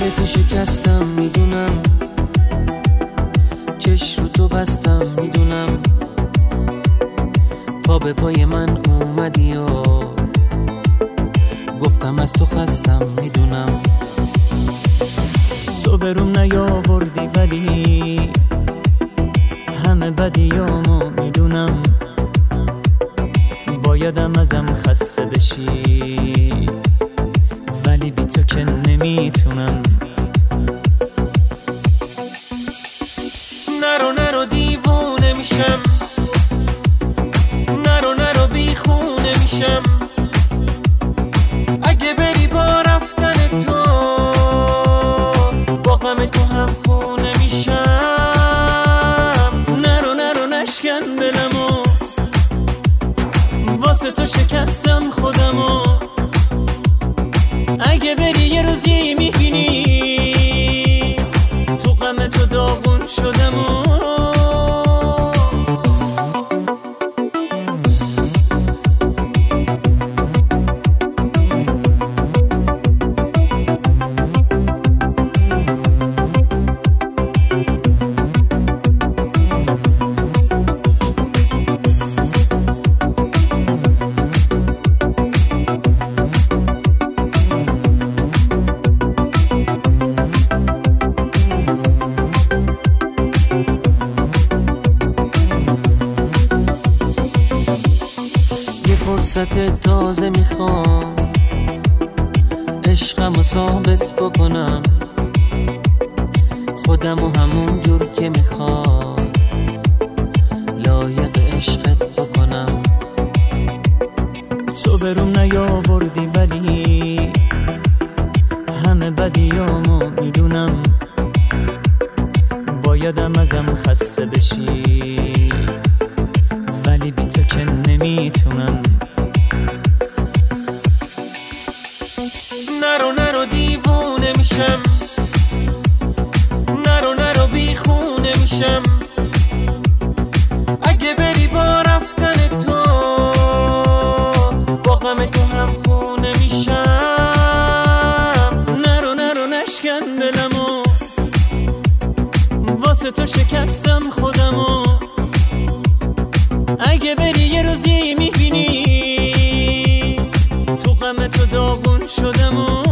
پای تو شکستم میدونم، چش رو تو بستم میدونم، پا به پای من اومدی و گفتم از تو خستم میدونم. تو برون نیاوردی ولی همه بدیامو میدونم، بایدم ازم خسته بشی ولی بی تو که نمیتونم. نرو دیوونه میشم، نرو بیخونه میشم، اگه بری با رفتن تو با غم تو هم خونه میشم. نرو نشکن دلمو، واسه تو شکستم خودمو، اگه بری یه روزی میبینی تو غم تو داغون شدمو. فرصت تازه میخوام عشقمو ثابت بکنم، خودمو همون جور که میخوام لایق عشقت بکنم. تو برون نیاوردی ولی همه بدیامو میدونم، بایدم ازم خسته بشی ولی بی تو که نمیتونم. نرو دیوونه میشم، نرو بیخونه میشم، اگه بری با رفتن تو با غم تو هم خونه میشم. نرو نشکن دلمو، واسه تو شکستم خودمو، اگه بری یه روزی میبینی تو غم تو داغون شدمو.